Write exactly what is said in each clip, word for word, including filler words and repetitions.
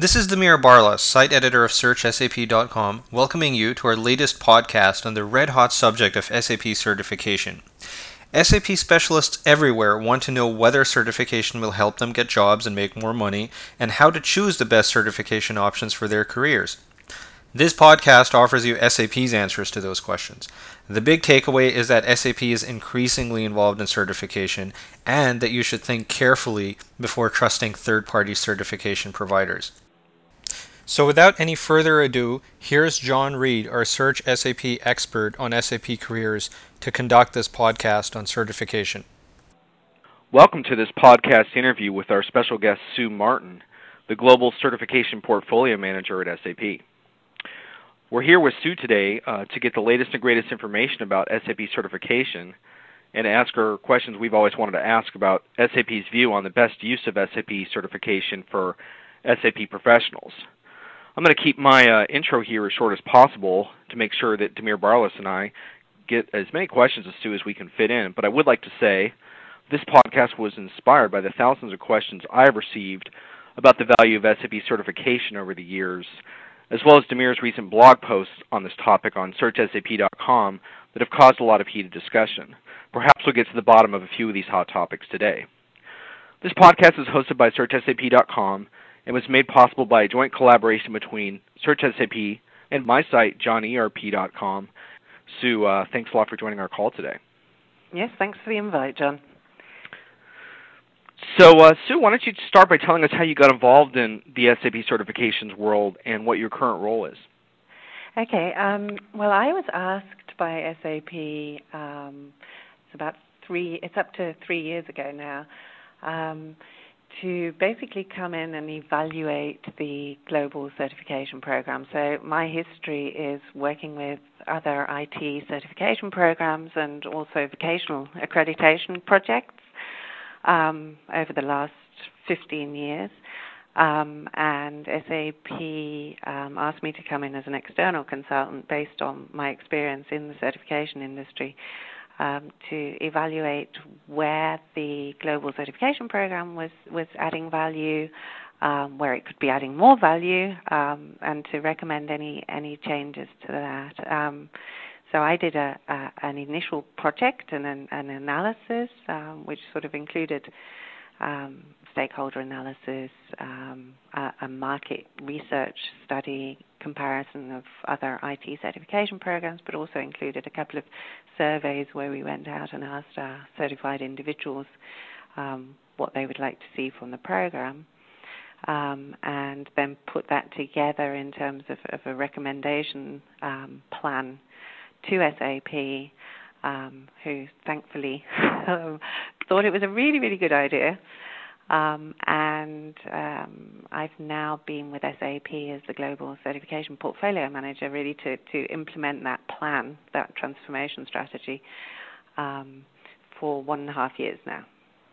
This is Damir Barlas, site editor of Search S A P dot com, welcoming you to our latest podcast on the red-hot subject of S A P certification. S A P specialists everywhere want to know whether certification will help them get jobs and make more money, and how to choose the best certification options for their careers. This podcast offers you S A P's answers to those questions. The big takeaway is that S A P is increasingly involved in certification, and that you should think carefully before trusting third-party certification providers. So without any further ado, here's John Reed, our Search S A P expert on S A P careers, to conduct this podcast on certification. Welcome to this podcast interview with our special guest, Sue Martin, the Global Certification Portfolio Manager at S A P. We're here with Sue today uh, to get the latest and greatest information about S A P certification and ask her questions we've always wanted to ask about S A P's view on the best use of S A P certification for S A P professionals. I'm going to keep my uh, intro here as short as possible to make sure that Damir Barlas and I get as many questions as Sue as we can fit in. But I would like to say this podcast was inspired by the thousands of questions I have received about the value of S A P certification over the years, as well as Damir's recent blog posts on this topic on Search S A P dot com that have caused a lot of heated discussion. Perhaps we'll get to the bottom of a few of these hot topics today. This podcast is hosted by Search S A P dot com and was made possible by a joint collaboration between Search S A P and my site, John E R P dot com. Sue, uh, thanks a lot for joining our call today. Yes, thanks for the invite, John. So, uh, Sue, why don't you start by telling us how you got involved in the S A P certifications world and what your current role is? Okay, um, well, I was asked by S A P, um, it's about three, it's up to three years ago now, um, to basically come in and evaluate the global certification program. So my history is working with other I T certification programs and also vocational accreditation projects um, over the last fifteen years. Um, and S A P um, asked me to come in as an external consultant based on my experience in the certification industry. Um, to evaluate where the global certification program was, was adding value, um, where it could be adding more value, um, and to recommend any, any changes to that. Um, so I did a, a, an initial project and an, an analysis, um, which sort of included um, stakeholder analysis, um, a, a market research study, comparison of other I T certification programs, but also included a couple of surveys where we went out and asked our certified individuals um, what they would like to see from the program, um, and then put that together in terms of, of a recommendation um, plan to S A P, um, who thankfully thought it was a really, really good idea. Um, and um, I've now been with S A P as the Global Certification Portfolio Manager, really to, to implement that plan, that transformation strategy, um, for one and a half years now.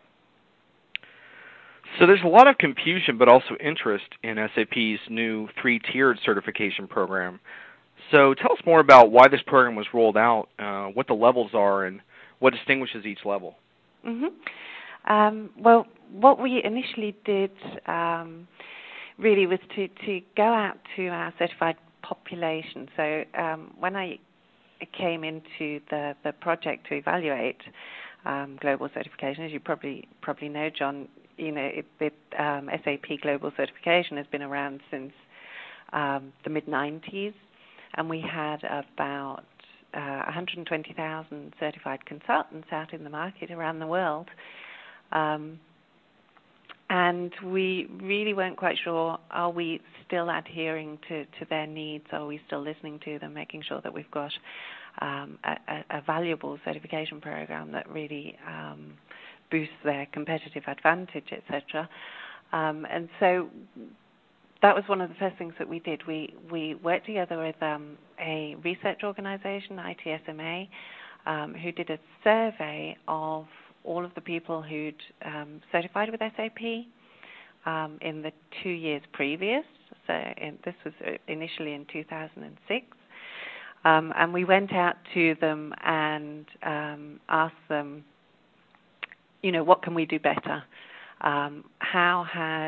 So there's a lot of confusion but also interest in S A P's new three-tiered certification program. So tell us more about why this program was rolled out, uh, what the levels are, and what distinguishes each level. Mm-hmm. Um, well, what we initially did um, really was to, to go out to our certified population. So um, when I came into the, the project to evaluate um, global certification, as you probably probably know, John, you know, it, it, um, S A P Global Certification has been around since um, the mid nineties, and we had about uh, one hundred twenty thousand certified consultants out in the market around the world. Um, and we really weren't quite sure, are we still adhering to, to their needs? Are we still listening to them, making sure that we've got um, a, a valuable certification program that really um, boosts their competitive advantage, et cetera. Um, and so that was one of the first things that we did. We, we worked together with um, a research organization, I T S M A, um, who did a survey of all of the people who'd um, certified with S A P um, in the two years previous. So in, this was initially in two thousand six. Um, and we went out to them and um, asked them, you know, what can we do better? Um, how has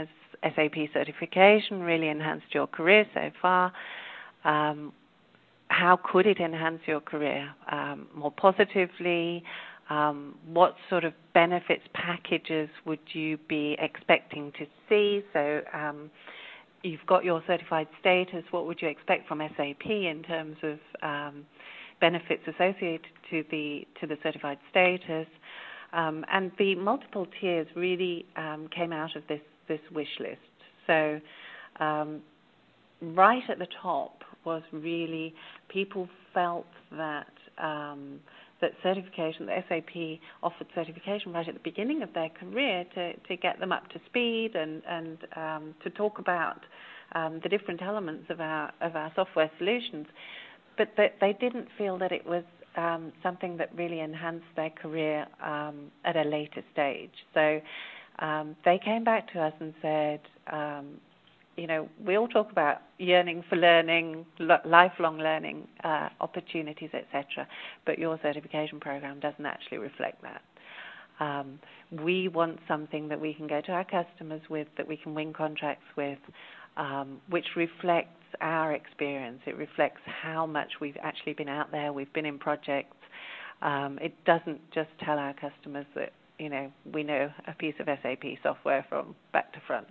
S A P certification really enhanced your career so far? Um, how could it enhance your career um, more positively? Um, what sort of benefits packages would you be expecting to see? So um, you've got your certified status. What would you expect from S A P in terms of um, benefits associated to the to the certified status? Um, and the multiple tiers really um, came out of this this wish list. So um, right at the top was really people felt that um, that certification, that S A P offered certification right at the beginning of their career to, to get them up to speed and, and um, to talk about um, the different elements of our of our software solutions. But that they didn't feel that it was um, something that really enhanced their career um, at a later stage. So um, they came back to us and said, um, you know, we all talk about yearning for learning, lo- lifelong learning uh, opportunities, et cetera, but your certification program doesn't actually reflect that. Um, we want something that we can go to our customers with, that we can win contracts with, um, which reflects our experience. It reflects how much we've actually been out there, we've been in projects. Um, it doesn't just tell our customers that, you know, we know a piece of S A P software from back to front.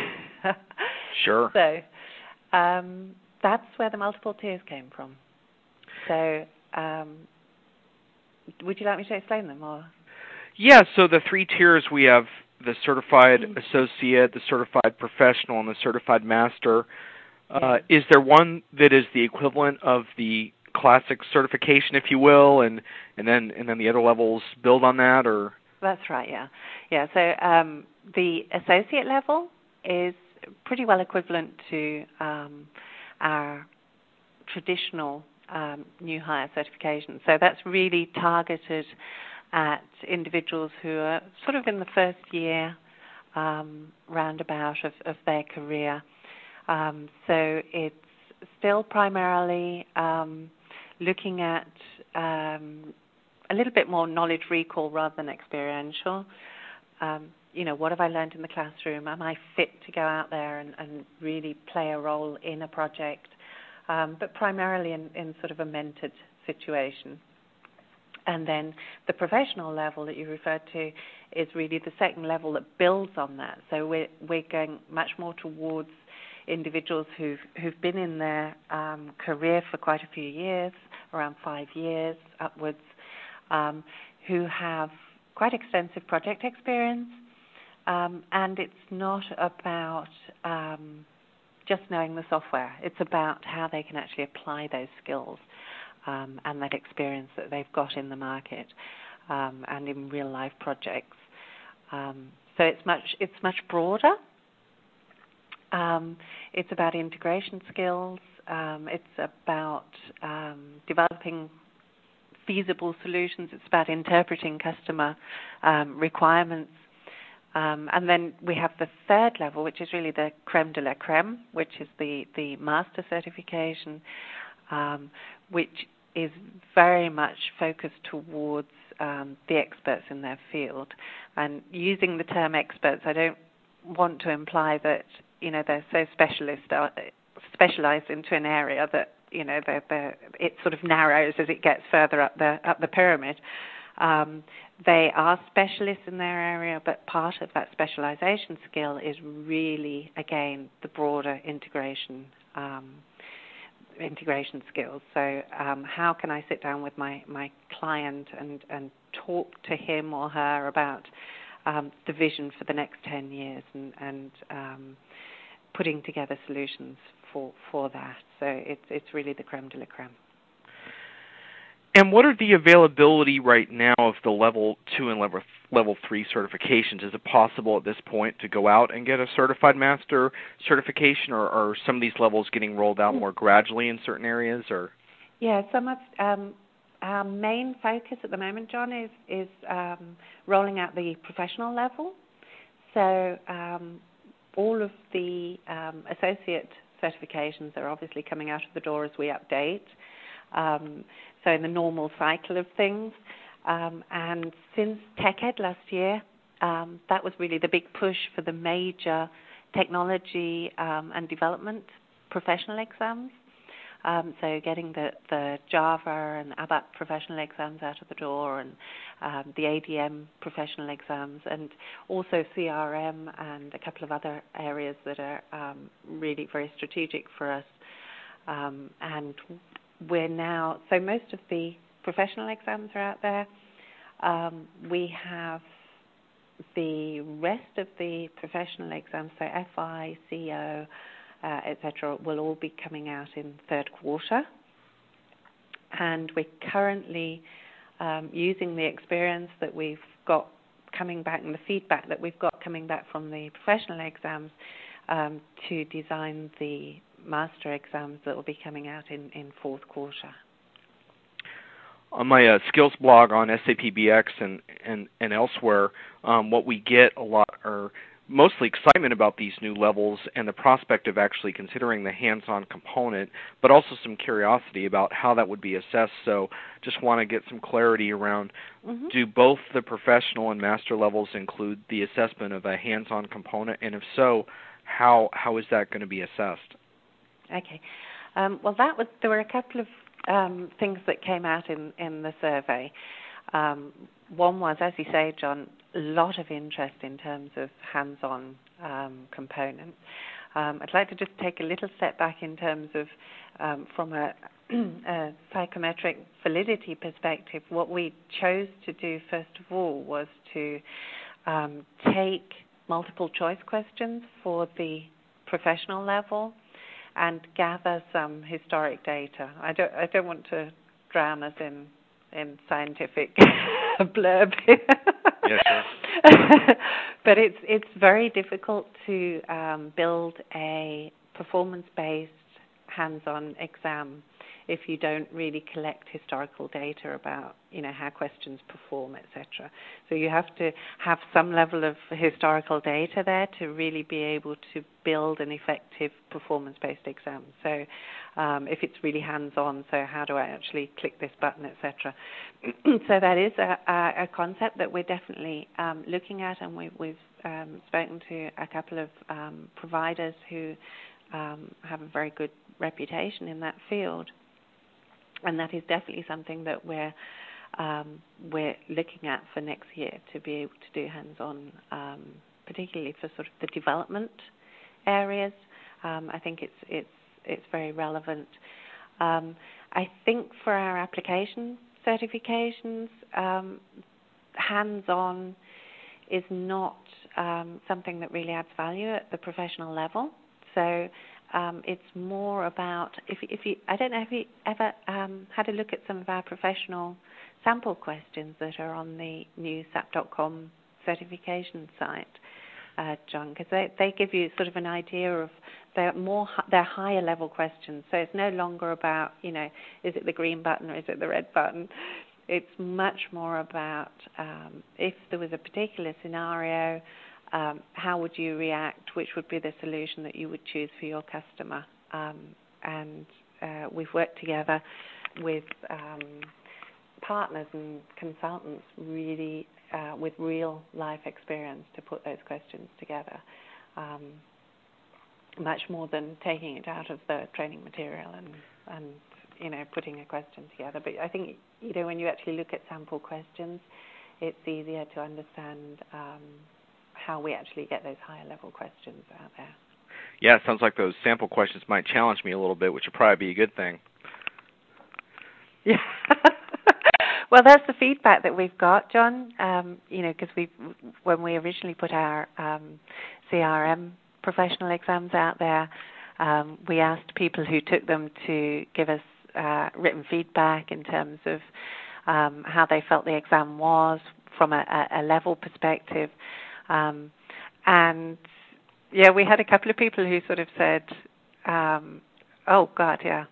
Sure. So um, that's where the multiple tiers came from. So um, would you like me to explain them? Or? Yeah, so the three tiers, we have the certified associate, the certified professional, and the certified master. Uh, is there one that is the equivalent of the classic certification, if you will, and, and then and then the other levels build on that, or? That's right, yeah. Yeah, so um, the associate level is pretty well equivalent to um, our traditional um, new hire certification. So that's really targeted at individuals who are sort of in the first year um, roundabout of, of their career. Um, so it's still primarily um, looking at um, a little bit more knowledge recall rather than experiential. Um, you know, what have I learned in the classroom? Am I fit to go out there and, and really play a role in a project? Um, but primarily in, in sort of a mentored situation. And then the professional level that you referred to is really the second level that builds on that. So we're, we're going much more towards individuals who've, who've been in their um, career for quite a few years, around five years upwards, um, who have quite extensive project experience. Um, and it's not about um, just knowing the software. It's about how they can actually apply those skills um, and that experience that they've got in the market um, and in real-life projects. Um, so it's much it's much broader. Um, it's about integration skills. Um, it's about um, developing feasible solutions. It's about interpreting customer um, requirements. Um, and then we have the third level, which is really the creme de la creme, which is the, the master certification, um, which is very much focused towards um, the experts in their field. And using the term experts, I don't want to imply that, you know, they're so specialist, uh, specialized into an area that, you know, they're, they're, it sort of narrows as it gets further up the up the pyramid. Um, they are specialists in their area, but part of that specialization skill is really, again, the broader integration um, integration skills. So um, how can I sit down with my, my client and, and talk to him or her about um, the vision for the next ten years and, and um, putting together solutions for, for that. So it's, it's really the creme de la creme. And what are the availability right now of the level two and level level three certifications? Is it possible at this point to go out and get a certified master certification, or are some of these levels getting rolled out more gradually in certain areas? Or yeah, some of um, our main focus at the moment, John, is is um, rolling out the professional level. So um, all of the um, associate certifications are obviously coming out of the door as we update. Um, so in the normal cycle of things. Um, and since TechEd last year, um, that was really the big push for the major technology um, and development professional exams. Um, so getting the, the Java and ABAP professional exams out of the door, and um, the A D M professional exams, and also C R M and a couple of other areas that are um, really very strategic for us. Um, and we're now, so most of the professional exams are out there. Um, we have the rest of the professional exams, so F I, C O, uh, et cetera, will all be coming out in third quarter. And we're currently um, using the experience that we've got coming back and the feedback that we've got coming back from the professional exams um, to design the master exams that will be coming out in, in fourth quarter. On my uh, skills blog on S A P B X and, and, and elsewhere, um, what we get a lot are mostly excitement about these new levels and the prospect of actually considering the hands-on component, but also some curiosity about how that would be assessed. So just want to get some clarity around, mm-hmm. do both the professional and master levels include the assessment of a hands-on component? And if so, how how is that going to be assessed? Okay. Um, well, that was there were a couple of um, things that came out in, in the survey. Um, one was, as you say, John, a lot of interest in terms of hands-on um, components. Um, I'd like to just take a little step back in terms of, um, from a, a psychometric validity perspective, what we chose to do first of all was to um, take multiple choice questions for the professional level and gather some historic data. I don't, I don't want to drown us in in scientific blurb. Yeah, sure. But it's it's very difficult to um, build a performance-based hands-on exam if you don't really collect historical data about, you know, how questions perform, et cetera. So you have to have some level of historical data there to really be able to build an effective performance-based exam. So um, if it's really hands-on, so how do I actually click this button, et cetera. So that is a, a, a concept that we're definitely um, looking at, and we, we've um, spoken to a couple of um, providers who um, have a very good reputation in that field. And that is definitely something that we're um, we're looking at for next year, to be able to do hands-on, um, particularly for sort of the development areas. Um, I think it's it's it's very relevant. Um, I think for our application certifications, um, hands-on is not um, something that really adds value at the professional level. So Um, it's more about, if, if you, I don't know if you ever um, had a look at some of our professional sample questions that are on the new S A P dot com certification site, uh, John, because they, they give you sort of an idea of, they're more, they're higher level questions. So it's no longer about, you know, is it the green button or is it the red button? It's much more about um, if there was a particular scenario, Um, how would you react? Which would be the solution that you would choose for your customer? Um, and uh, we've worked together with um, partners and consultants really uh, with real life experience to put those questions together, um, much more than taking it out of the training material and, and you know, putting a question together. But I think, you know, when you actually look at sample questions, it's easier to understand um, how we actually get those higher level questions out there. Yeah, it sounds like those sample questions might challenge me a little bit, which would probably be a good thing. Yeah. Well, that's the feedback that we've got, John. Um, you know, because we, when we originally put our um, C R M professional exams out there, um, we asked people who took them to give us uh, written feedback in terms of um, how they felt the exam was from a, a level perspective. Um, and, yeah, we had a couple of people who sort of said, um, oh, God, yeah.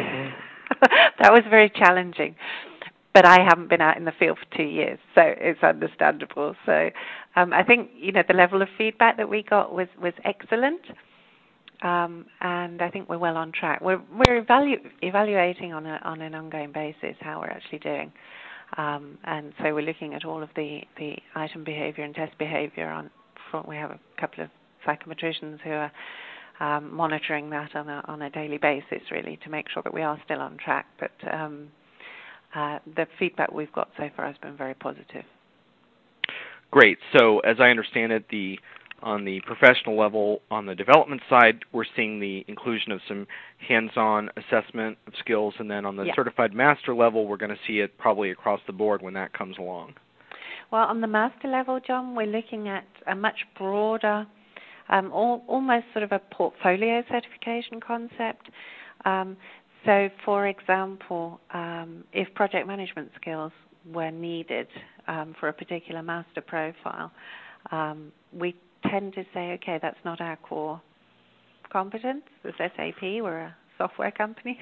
That was very challenging. But I haven't been out in the field for two years, so it's understandable. So um, I think, you know, the level of feedback that we got was, was excellent, um, and I think we're well on track. We're, we're evalu- evaluating on, a, on an ongoing basis how we're actually doing. Um, and so we're looking at all of the, the item behavior and test behavior on front. We have a couple of psychometricians who are um, monitoring that on a, on a daily basis, really, to make sure that we are still on track. But um, uh, the feedback we've got so far has been very positive. Great. So as I understand it, the on the professional level, on the development side, we're seeing the inclusion of some hands-on assessment of skills, and then on the yeah. certified master level, we're going to see it probably across the board when that comes along. Well, on the master level, John, we're looking at a much broader, um, all, almost sort of a portfolio certification concept. Um, so, for example, um, if project management skills were needed um, for a particular master profile, um, we tend to say, okay, that's not our core competence. As S A P, we're a software company.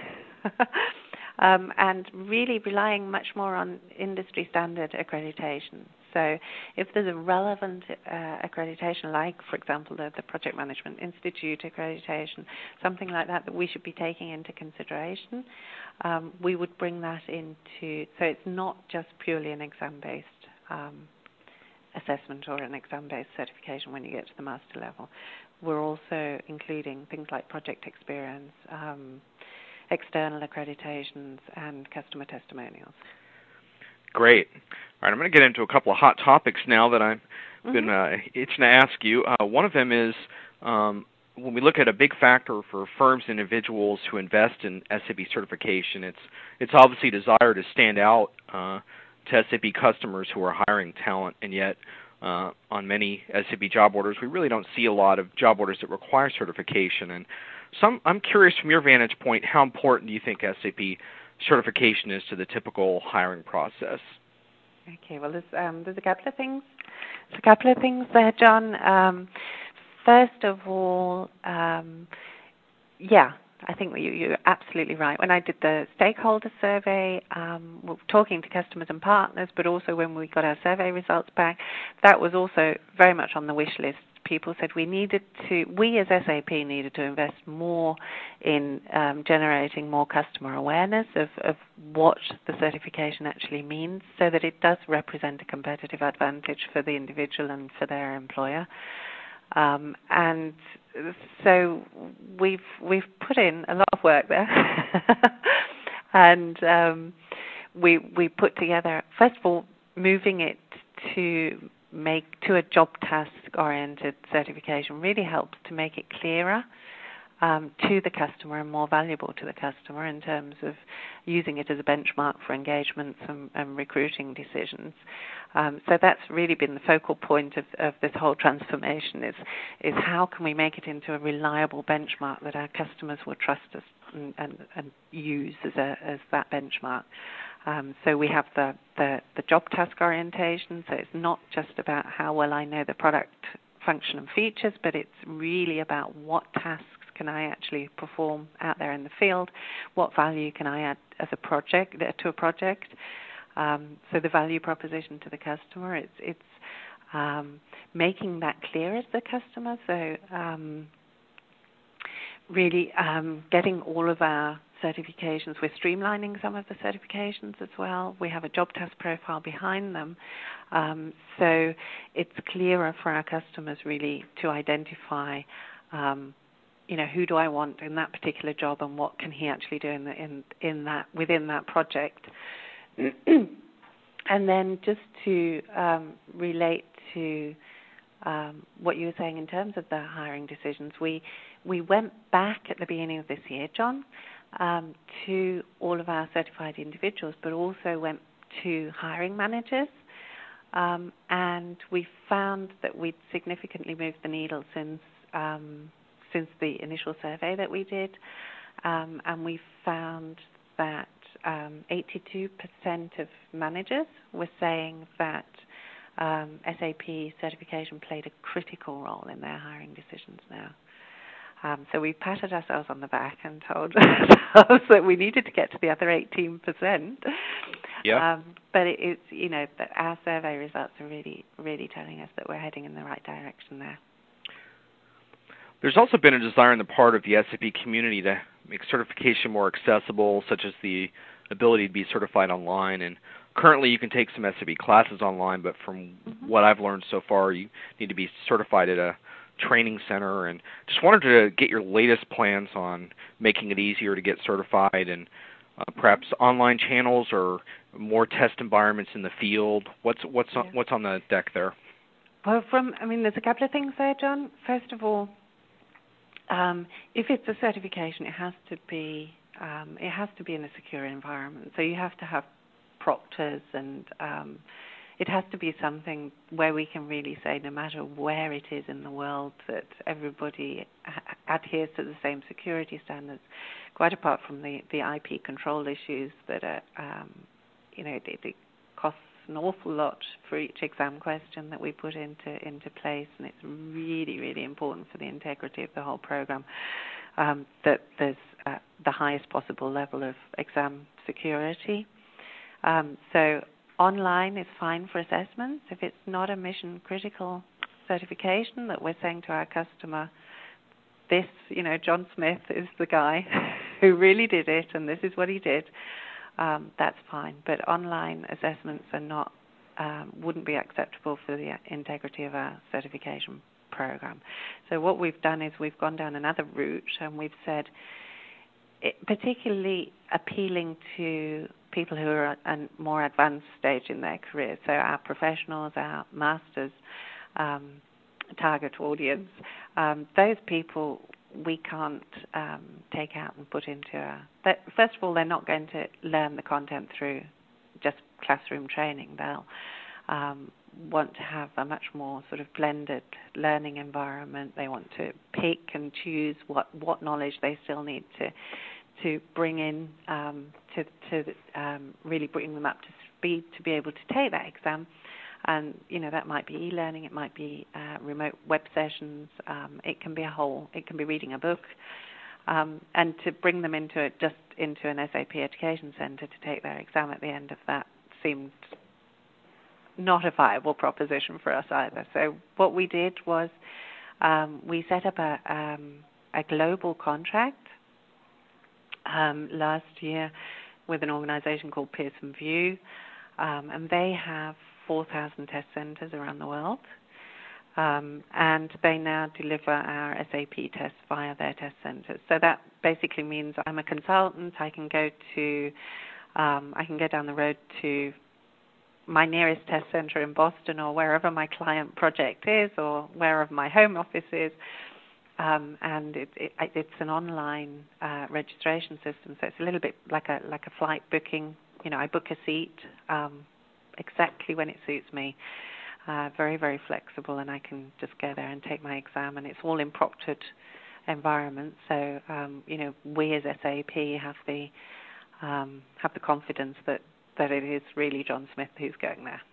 um, and really relying much more on industry standard accreditation. So if there's a relevant uh, accreditation, like, for example, the, the Project Management Institute accreditation, something like that that we should be taking into consideration, um, we would bring that into, so it's not just purely an exam-based um, assessment or an exam-based certification when you get to the master level. We're also including things like project experience, um, external accreditations, and customer testimonials. Great. All right, I'm going to get into a couple of hot topics now that I've mm-hmm. been uh, itching to ask you. Uh, one of them is um, when we look at a big factor for firms and individuals who invest in S A P certification, it's it's obviously desire to stand out uh, to S A P customers who are hiring talent, and yet uh, on many S A P job orders, we really don't see a lot of job orders that require certification. And some, I'm curious from your vantage point, how important do you think S A P certification is to the typical hiring process? Okay, well, there's, um, there's a couple of things. There's a couple of things there, John. Um, first of all, um, yeah, I think you, you're absolutely right. When I did the stakeholder survey, um, we were talking to customers and partners, but also when we got our survey results back, that was also very much on the wish list. People said we needed to, we as S A P needed to invest more in um, generating more customer awareness of, of what the certification actually means, so that it does represent a competitive advantage for the individual and for their employer. Um, and so we've we've put in a lot of work there, and um, we we put together, first of all, moving it to make to a job task oriented certification really helps to make it clearer um, to the customer and more valuable to the customer in terms of using it as a benchmark for engagements and, and recruiting decisions. Um, so that's really been the focal point of, of this whole transformation, is is how can we make it into a reliable benchmark that our customers will trust us and, and, and use as a as that benchmark. Um, so we have the, the, the job task orientation, so it's not just about how well I know the product function and features, but it's really about what tasks can I actually perform out there in the field, what value can I add as a project to a project. Um, so the value proposition to the customer, it's it's um, making that clear as the customer. So um, really um, getting all of our certifications. We're streamlining some of the certifications as well. We have a job task profile behind them. Um, so it's clearer for our customers really to identify, um, you know, who do I want in that particular job and what can he actually do in, the, in, in that within that project. And then just to um, relate to um, what you were saying in terms of the hiring decisions, we we went back at the beginning of this year, John, um, to all of our certified individuals, but also went to hiring managers, um, and we found that we'd significantly moved the needle since um, since the initial survey that we did, um, and we found that um, eighty-two percent of managers were saying that um, S A P certification played a critical role in their hiring decisions now. Um, so we patted ourselves on the back and told ourselves that we needed to get to the other eighteen percent. Yeah. Um, but it, it's, you know, that our survey results are really, really telling us that we're heading in the right direction there. There's also been a desire on the part of the S A P community to make certification more accessible, such as the ability to be certified online. And currently you can take some S A P classes online, but from mm-hmm. what I've learned so far, you need to be certified at a training center, and just wanted to get your latest plans on making it easier to get certified, and uh, perhaps online channels or more test environments in the field. What's what's yeah. on, what's on the deck there? Well, from I mean, there's a couple of things there, John. First of all, um, if it's a certification, it has to be um, it has to be in a secure environment. So you have to have proctors, and um, it has to be something where we can really say, no matter where it is in the world, that everybody adheres to the same security standards. Quite apart from the, the I P control issues that are, um, you know, it, it costs an awful lot for each exam question that we put into into place, and it's really, really important for the integrity of the whole program um, that there's uh, the highest possible level of exam security. Um, so online is fine for assessments. If it's not a mission-critical certification that we're saying to our customer, this, you know, John Smith is the guy who really did it, and this is what he did, um, that's fine. But online assessments are not, um, wouldn't be acceptable for the integrity of our certification program. So what we've done is we've gone down another route, and we've said, it, particularly appealing to people who are at a more advanced stage in their career, so our professionals, our masters, um, target audience, um, those people we can't um, take out and put into a... But first of all, they're not going to learn the content through just classroom training. They'll um, want to have a much more sort of blended learning environment. They want to pick and choose what, what knowledge they still need to to bring in um, to, to um, really bring them up to speed to be able to take that exam. And, you know, that might be e-learning, it might be uh, remote web sessions, um, it can be a whole, it can be reading a book. Um, and to bring them into it, just into an S A P Education Centre to take their exam at the end of that seemed not a viable proposition for us either. So what we did was um, we set up a, um, a global contract Um, last year with an organisation called Pearson VUE, um, and they have four thousand test centres around the world, um, and they now deliver our S A P tests via their test centres. So that basically means I'm a consultant. I can go to, um, I can go down the road to my nearest test centre in Boston, or wherever my client project is, or wherever my home office is. Um, and it, it, it's an online uh, registration system, so it's a little bit like a like a flight booking. You know, I book a seat um, exactly when it suits me. Uh, very, very flexible, and I can just go there and take my exam, and it's all in proctored environments. So, um, you know, we as S A P have the um, have the confidence that, that it is really John Smith who's going there.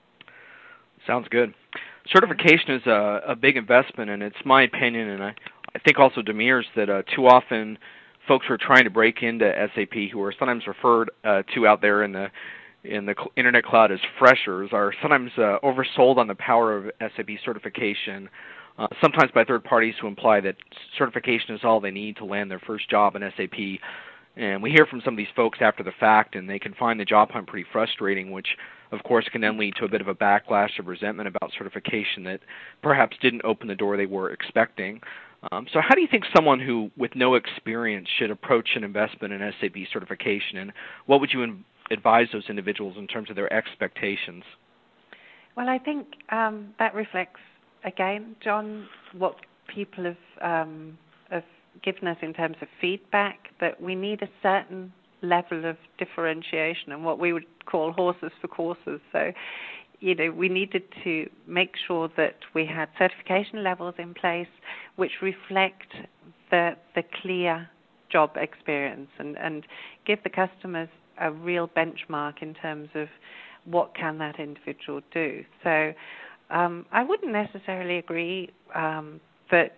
Sounds good. Certification is a, a big investment, and it's my opinion, and I, I think also Demir's, that uh, too often folks who are trying to break into S A P, who are sometimes referred uh, to out there in the in the cl- internet cloud as freshers, are sometimes uh, oversold on the power of S A P certification, uh, sometimes by third parties who imply that certification is all they need to land their first job in S A P. And we hear from some of these folks after the fact, and they can find the job hunt pretty frustrating, which, of course, can then lead to a bit of a backlash of resentment about certification that perhaps didn't open the door they were expecting. Um, so how do you think someone who, with no experience, should approach an investment in S A P certification, and what would you in- advise those individuals in terms of their expectations? Well, I think um, that reflects, again, John, what people have, um, have given us in terms of feedback, that we need a certain level of differentiation and what we would call horses for courses. So, you know, we needed to make sure that we had certification levels in place which reflect the the clear job experience and, and give the customers a real benchmark in terms of what can that individual do. So um, I wouldn't necessarily agree um, that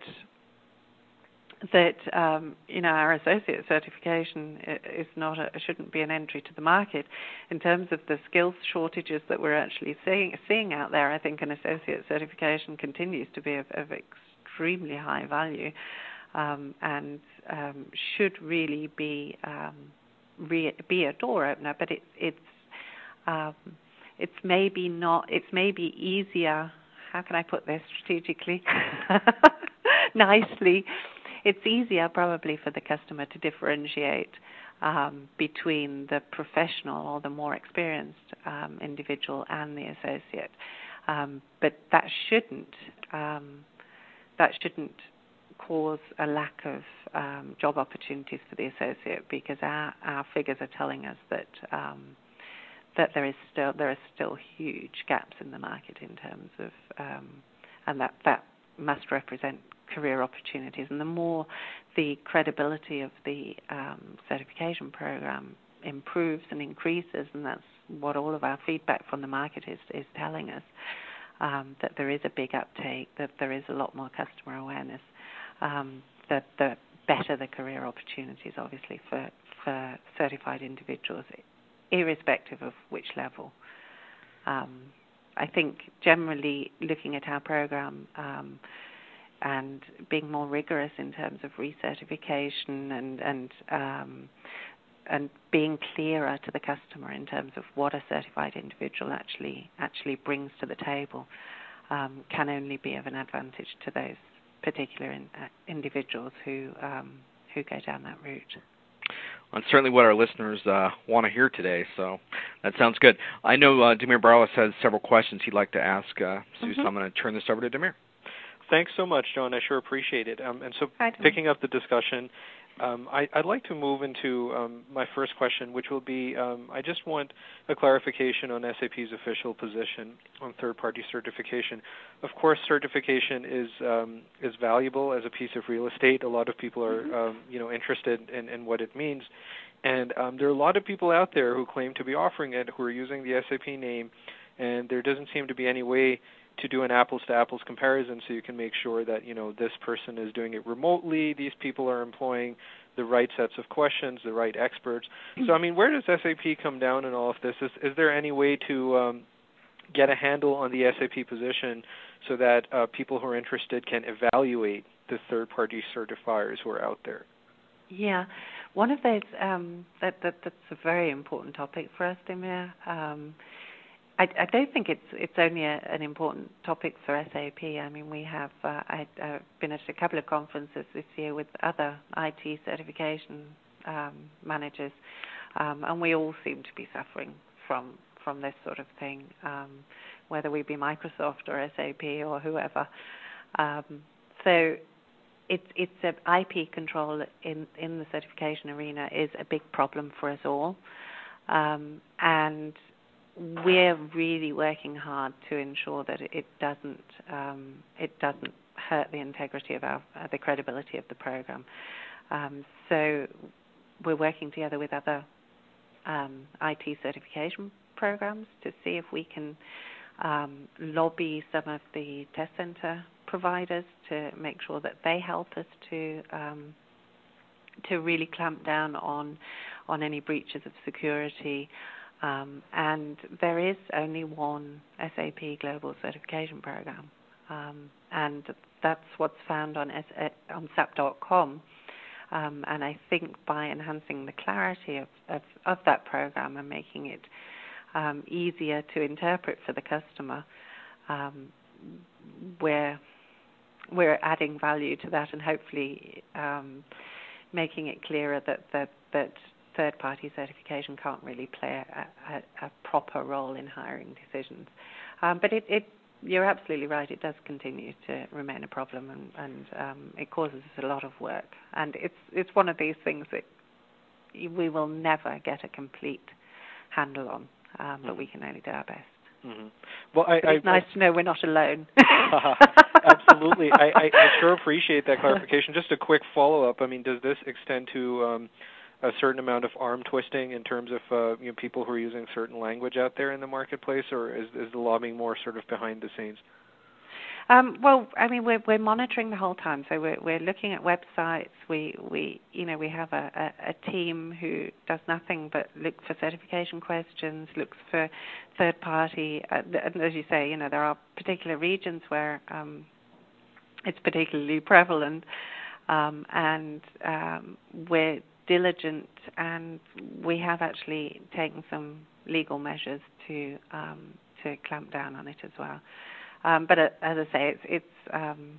that um, you know, our associate certification is not a, shouldn't be an entry to the market. In terms of the skills shortages that we're actually seeing seeing out there, I think an associate certification continues to be of, of extremely high value, um, and um, should really be um, re- be a door opener. But it, it's um, it's maybe not. It's maybe easier how can I put this strategically, nicely? It's easier probably for the customer to differentiate um, between the professional or the more experienced um, individual and the associate. Um, but that shouldn't um, that shouldn't cause a lack of um, job opportunities for the associate, because our, our figures are telling us that um, that there is still there are still huge gaps in the market in terms of um, and that that must represent career opportunities. And the more the credibility of the um, certification program improves and increases, and that's what all of our feedback from the market is is telling us, um, that there is a big uptake, that there is a lot more customer awareness, um, that the better the career opportunities, obviously, for, for certified individuals, irrespective of which level. Um, I think generally looking at our program um, and being more rigorous in terms of recertification and and um, and being clearer to the customer in terms of what a certified individual actually actually brings to the table um, can only be of an advantage to those particular in, uh, individuals who um, who go down that route. Well, that's certainly what our listeners uh, want to hear today, so that sounds good. I know uh, Demir Barlas has several questions he'd like to ask uh, Sue, mm-hmm. so I'm going to turn this over to Demir. Thanks so much, John. I sure appreciate it. Um, and so Hi, picking up the discussion, um, I, I'd like to move into um, my first question, which will be, um, I just want a clarification on S A P's official position on third-party certification. Of course, certification is um, is valuable as a piece of real estate. A lot of people are, mm-hmm. um, you know, interested in, in what it means. And um, there are a lot of people out there who claim to be offering it, who are using the S A P name, and there doesn't seem to be any way to do an apples-to-apples comparison so you can make sure that, you know, this person is doing it remotely, these people are employing the right sets of questions, the right experts. So, I mean, where does S A P come down in all of this? Is, is there any way to um, get a handle on the S A P position so that uh, people who are interested can evaluate the third-party certifiers who are out there? Yeah, one of those, um, that, that that's a very important topic for us, Demir. Um, I, I don't think it's it's only a, an important topic for S A P. I mean, we have uh, I've uh, been at a couple of conferences this year with other I T certification um, managers, um, and we all seem to be suffering from from this sort of thing, um, whether we be Microsoft or S A P or whoever. Um, so it's it's a I P control in in the certification arena is a big problem for us all, um, and we're really working hard to ensure that it doesn't um, it doesn't hurt the integrity of our uh, the credibility of the program. Um, so we're working together with other um, I T certification programs to see if we can um, lobby some of the test center providers to make sure that they help us to um, to really clamp down on on any breaches of security. Um, and there is only one S A P Global Certification Program, um, and that's what's found on, S- on S A P dot com. Um, and I think by enhancing the clarity of, of, of that program and making it um, easier to interpret for the customer, um, we're we're adding value to that, and hopefully um, making it clearer that that that. third-party certification can't really play a, a, a proper role in hiring decisions. Um, but it, it, you're absolutely right, it does continue to remain a problem, and, and um, it causes us a lot of work. And it's it's one of these things that we will never get a complete handle on, um, mm-hmm. but we can only do our best. Mm-hmm. Well, I, but it's I, nice I, to know we're not alone. Absolutely. I, I, I sure appreciate that clarification. Just a quick follow-up. I mean, does this extend to um, a certain amount of arm twisting in terms of uh, you know, people who are using certain language out there in the marketplace, or is, is the lobbying more sort of behind the scenes? Um, well, I mean, we're we're monitoring the whole time. So we're we're looking at websites. We we you know we have a, a, a team who does nothing but look for certification questions, looks for third party. Uh, and as you say, you know, there are particular regions where um, it's particularly prevalent, um, and um, we're diligent, and we have actually taken some legal measures to um, to clamp down on it as well. Um, but uh, as I say, it's it's um,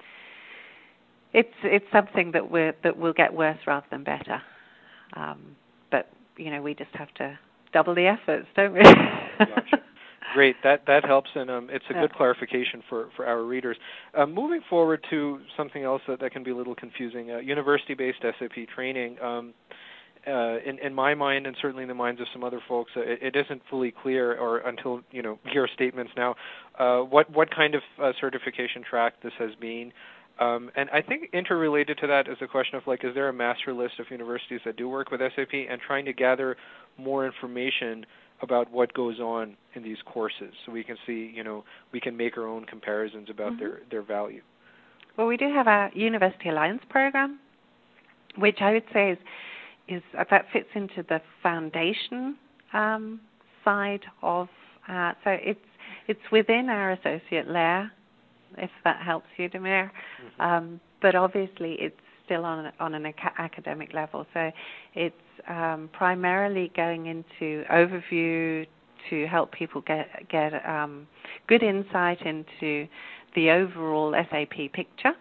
it's it's something that we that will get worse rather than better. Um, but you know, we just have to double the efforts, don't we? Gotcha. Great, that that helps, and um, it's a yeah. good clarification for, for our readers. Uh, moving forward to something else that, that can be a little confusing, uh, university-based S A P training. Um, uh, in, in my mind, and certainly in the minds of some other folks, uh, it, it isn't fully clear, or until you know your statements now, uh, what what kind of uh, certification track this has been. Um, and I think interrelated to that is the question of, like, is there a master list of universities that do work with S A P, and trying to gather more information about what goes on in these courses, so we can see, you know, we can make our own comparisons about mm-hmm. their, their value. Well, we do have a University Alliance program, which I would say is, is uh, that fits into the foundation um, side of, uh, so it's it's within our associate layer, if that helps you, Damir. Mm-hmm. Um, but obviously it's still on an, on an ac- academic level. So it's um, primarily going into overview to help people get get um, good insight into the overall S A P picture.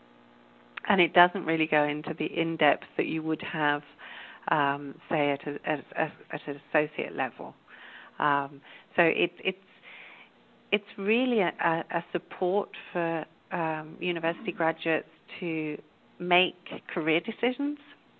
And it doesn't really go into the in-depth that you would have, um, say, at, a, at, a, at an associate level. Um, so it, it's it's really a, a support for um, university graduates to make career decisions.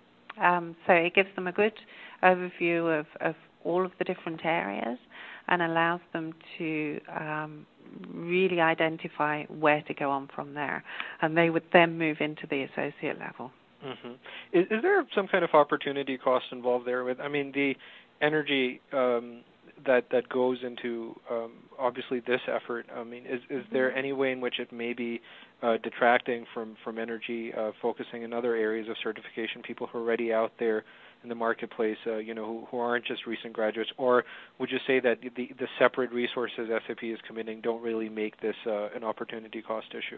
Um, so it gives them a good overview of, of all of the different areas and allows them to um, really identify where to go on from there. And they would then move into the associate level. Mm-hmm. Is, is there some kind of opportunity cost involved there? With, I mean, the energy um, that that goes into um, obviously this effort. I mean, is is there any way in which it may be uh, detracting from from energy, uh, focusing in other areas of certification, people who are already out there in the marketplace, uh, you know, who, who aren't just recent graduates? Or would you say that the the separate resources S A P is committing don't really make this uh, an opportunity cost issue?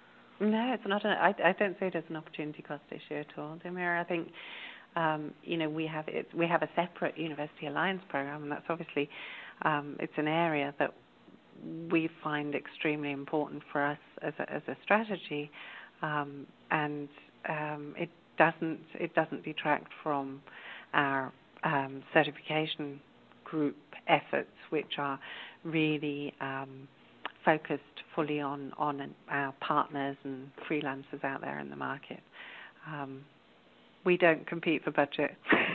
No, it's not. A, I, I don't see it as an opportunity cost issue at all, Damir. I think. Um, you know, we have it, we have a separate University Alliance program, and that's obviously um, it's an area that we find extremely important for us as a, as a strategy, um, and um, it doesn't it doesn't detract from our um, certification group efforts, which are really um, focused fully on on our partners and freelancers out there in the market. Um, We don't compete for budget.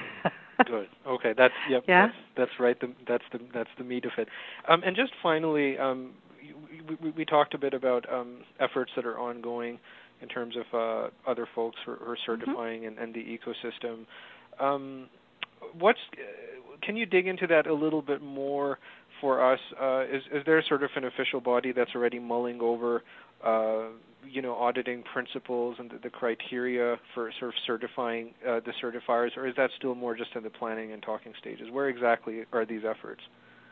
Good. Okay. That's yep. Yeah. That's, that's right. The, that's the that's the meat of it. Um, and just finally, um, we, we, we talked a bit about um, efforts that are ongoing in terms of uh, other folks who are, who are certifying mm-hmm. and, and the ecosystem. Um, what's can you dig into that a little bit more for us? Uh, is is there sort of an official body that's already mulling over? Uh, you know, auditing principles and the, the criteria for sort of certifying uh, the certifiers, or is that still more just in the planning and talking stages? Where exactly are these efforts?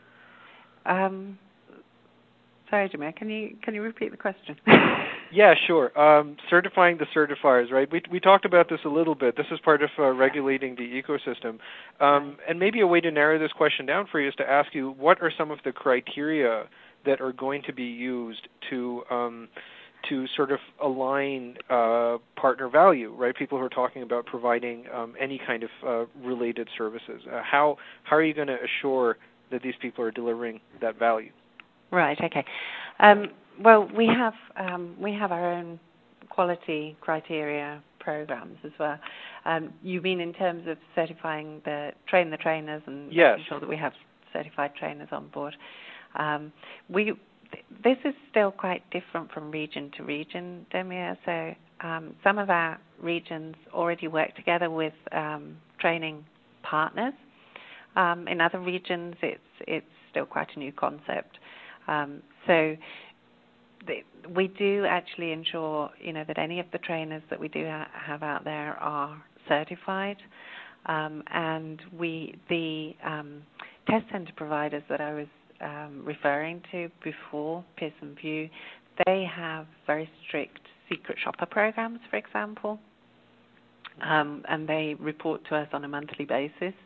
Um, sorry, Jamie, can you can you repeat the question? Yeah, sure. Um, certifying the certifiers, right? We we talked about this a little bit. This is part of uh, regulating the ecosystem, um, and maybe a way to narrow this question down for you is to ask you, what are some of the criteria that are going to be used to um, to sort of align uh, partner value, right? People who are talking about providing um, any kind of uh, related services. Uh, how how are you going to assure that these people are delivering that value? Right. Okay. Um, well, we have um, we have our own quality criteria programs as well. Um, you mean in terms of certifying the train the trainers and yes. making sure that we have certified trainers on board? Um, we this is still quite different from region to region, Damir. So um, some of our regions already work together with um, training partners. Um, in other regions, it's it's still quite a new concept. Um, so the, we do actually ensure, you know, that any of the trainers that we do ha- have out there are certified, um, and we the um, test center providers that I was Um, referring to before, Pearson VUE, they have very strict secret shopper programs, for example, um, and they report to us on a monthly basis.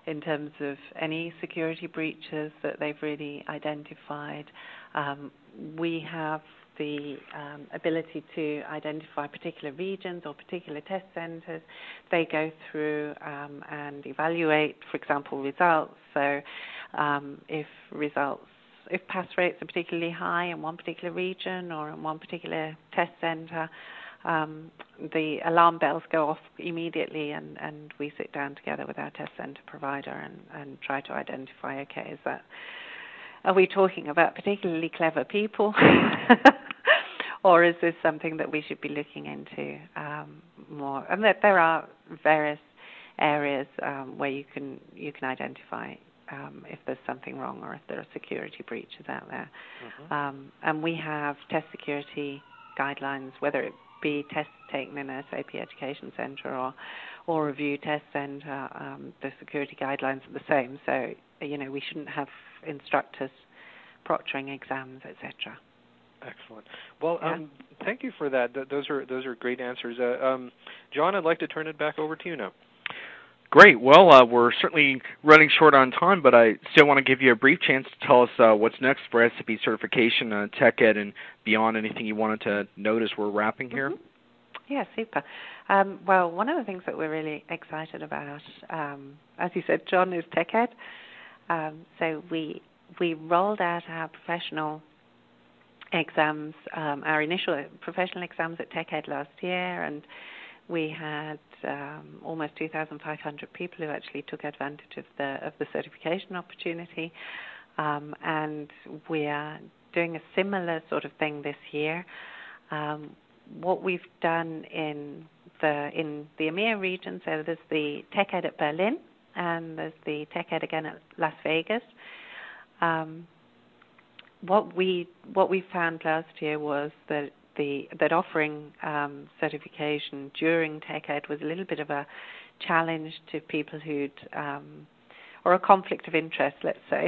in terms of any security breaches that they've really identified. Um, we have the um, ability to identify particular regions or particular test centres. They go through um, and evaluate, for example, results. So um, if results, if pass rates are particularly high in one particular region or in one particular test centre, um, the alarm bells go off immediately, and, and we sit down together with our test centre provider and, and try to identify, okay, is that, are we talking about particularly clever people? Or is this something that we should be looking into um, more? And that there are various areas um, where you can you can identify um, if there's something wrong or if there are security breaches out there. Mm-hmm. Um, and we have test security guidelines, whether it be tests taken in an S A P Education Centre or or Review Test Centre. Um, the security guidelines are the same. So, you know, we shouldn't have instructors proctoring exams, et cetera. Excellent. Well, yeah. um, thank you for that. Th- those are those are great answers. Uh, um, John, I'd like to turn it back over to you now. Great. Well, uh, we're certainly running short on time, but I still want to give you a brief chance to tell us uh, what's next for S A P certification, uh, Tech Ed, and beyond. Anything you wanted to note as we're wrapping here? Mm-hmm. Yeah, super. Um, well, one of the things that we're really excited about, um, as you said, John, is Tech Ed. Um, so we we rolled out our professional exams, um, our initial professional exams at Tech Ed last year, and we had um, almost two thousand five hundred people who actually took advantage of the of the certification opportunity. Um, and we are doing a similar sort of thing this year. Um, what we've done in the in the EMEA region, so there's the Tech Ed at Berlin and there's the Tech Ed again at Las Vegas. Um, What we what we found last year was that the that offering um, certification during Tech Ed was a little bit of a challenge to people who'd um, or a conflict of interest, let's say,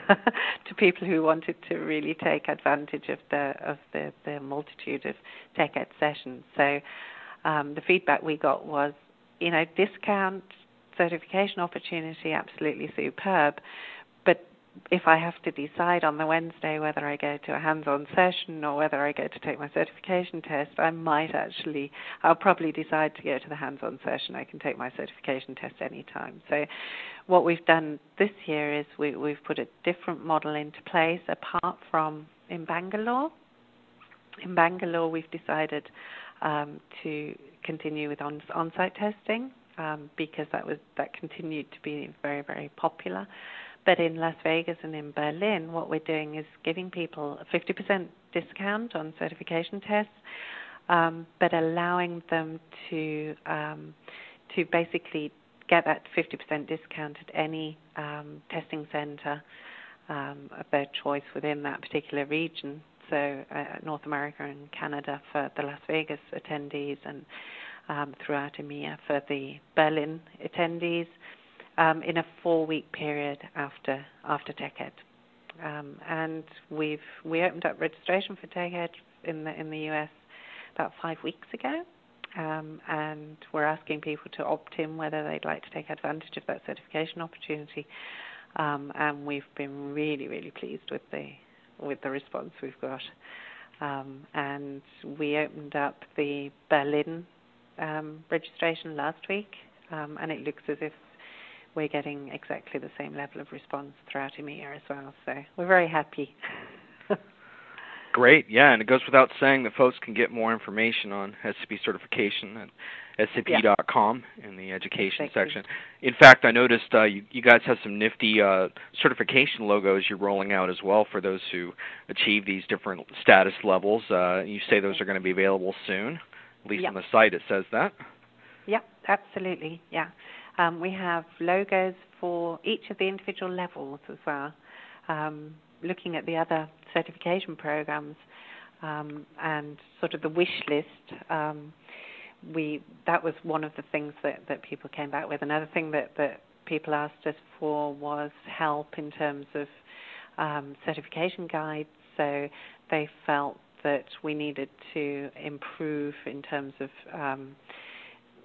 to people who wanted to really take advantage of the of the, the multitude of Tech Ed sessions. So um, the feedback we got was, you know, discount certification opportunity, absolutely superb, but if I have to decide on the Wednesday whether I go to a hands-on session or whether I go to take my certification test, I might actually, I'll probably decide to go to the hands-on session. I can take my certification test anytime. So what we've done this year is we, we've put a different model into place apart from in Bangalore. In Bangalore, we've decided um, to continue with on, on-site testing um, because that was that continued to be very, very popular. But in Las Vegas and in Berlin, what we're doing is giving people a fifty percent discount on certification tests, um, but allowing them to um, to basically get that fifty percent discount at any um, testing center um, of their choice within that particular region. So uh, North America and Canada for the Las Vegas attendees, and um, throughout EMEA for the Berlin attendees. Um, in a four-week period after after Tech Ed, um, and we've we opened up registration for Tech Ed in the in the U S about five weeks ago, um, and we're asking people to opt in whether they'd like to take advantage of that certification opportunity, um, and we've been really really pleased with the with the response we've got, um, and we opened up the Berlin um, registration last week, um, and it looks as if we're getting exactly the same level of response throughout EMEA as well. So we're very happy. Great, yeah, and it goes without saying that folks can get more information on S A P certification at S A P dot com in the education exactly. section. In fact, I noticed uh, you, you guys have some nifty uh, certification logos you're rolling out as well for those who achieve these different status levels. Uh, you say those are going to be available soon, at least yep. on the site it says that. Yep, absolutely, yeah. Um, we have logos for each of the individual levels as well. Um, looking at the other certification programs um, and sort of the wish list, um, we that was one of the things that, that people came back with. Another thing that, that people asked us for was help in terms of um, certification guides. So they felt that we needed to improve in terms of um,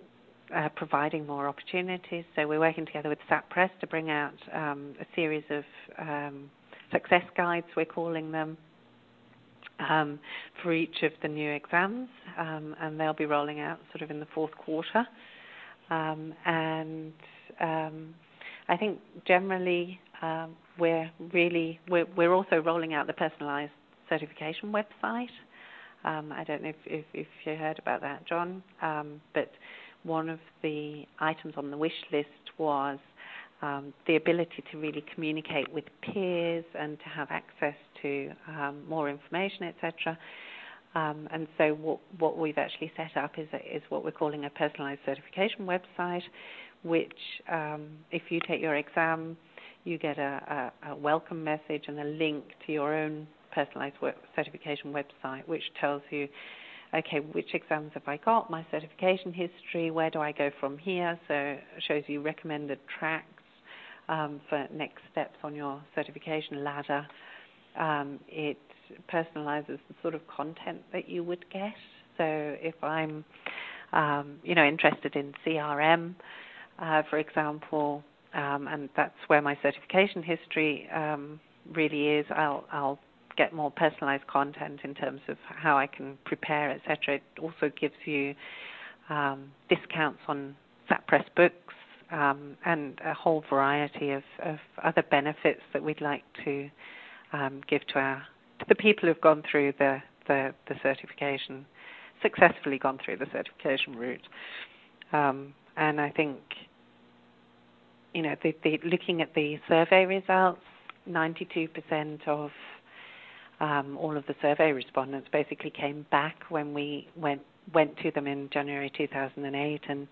uh, providing more opportunities. So we're working together with SAPPress to bring out um, a series of um, success guides, we're calling them, um, for each of the new exams, um, and they'll be rolling out sort of in the fourth quarter. Um, and um, I think generally um, we're really we're, we're also rolling out the personalised certification website. Um, I don't know if, if, if you heard about that, John, um, but one of the items on the wish list was um, the ability to really communicate with peers and to have access to um, more information, et cetera. Um, and so what, what we've actually set up is, a, is what we're calling a personalised certification website, which um, if you take your exam, you get a, a, a welcome message and a link to your own personalised web certification website, which tells you, okay, which exams have I got, my certification history, where do I go from here? So it shows you recommended tracks um, for next steps on your certification ladder. Um, it personalizes the sort of content that you would get. So if I'm, um, you know, interested in C R M, uh, for example, um, and that's where my certification history um, really is, I'll, I'll get more personalized content in terms of how I can prepare, et cetera. It also gives you um, discounts on SAPPress books um, and a whole variety of, of other benefits that we'd like to um, give to our to the people who've gone through the, the, the certification, successfully gone through the certification route. Um, and I think, you know, the, the, looking at the survey results, ninety-two percent of Um, all of the survey respondents basically came back when we went went to them in January two thousand eight and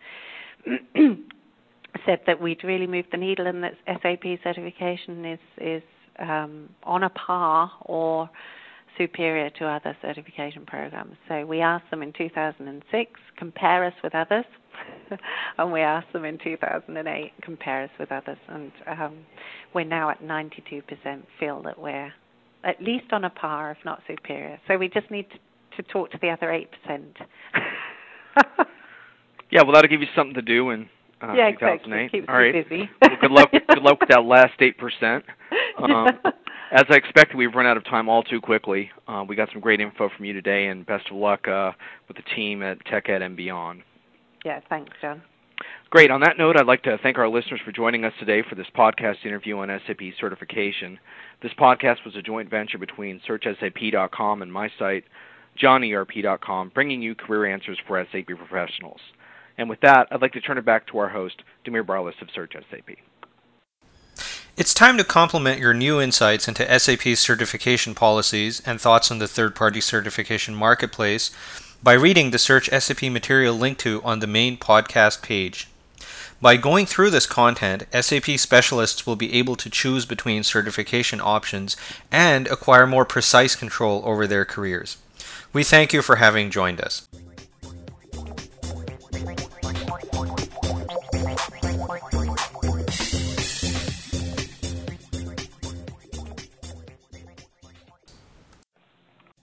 said that we'd really moved the needle and that S A P certification is is um, on a par or superior to other certification programs. So we asked them in two thousand six, compare us with others, and we asked them in two thousand eight, compare us with others, and um, we're now at ninety-two percent feel that we're at least on a par, if not superior. So we just need to, to talk to the other eight percent. Yeah, well, that'll give you something to do in uh, yeah, two thousand eight. Exactly. Keeps All right. you busy. Well, good luck. Good luck with that last eight percent. Um, as I expected, we've run out of time all too quickly. Uh, we got some great info from you today, and best of luck uh, with the team at TechEd and beyond. Yeah, thanks, John. Great. On that note, I'd like to thank our listeners for joining us today for this podcast interview on S A P certification. This podcast was a joint venture between search S A P dot com and my site, John E R P dot com, bringing you career answers for S A P professionals. And with that, I'd like to turn it back to our host, Demir Barlas of Search S A P. It's time to complement your new insights into S A P's certification policies and thoughts on the third-party certification marketplace by reading the Search S A P material linked to on the main podcast page. By going through this content, S A P specialists will be able to choose between certification options and acquire more precise control over their careers. We thank you for having joined us.